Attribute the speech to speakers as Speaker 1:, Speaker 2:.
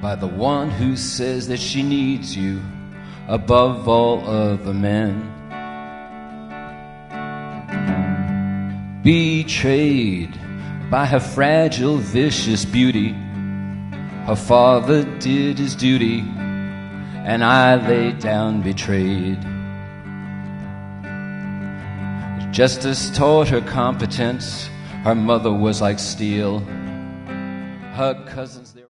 Speaker 1: by the one who says that she needs you above all other men. Betrayed by her fragile, vicious beauty, her father did his duty, and I lay down betrayed. Justice taught her competence. Her mother was like steel. Her cousins...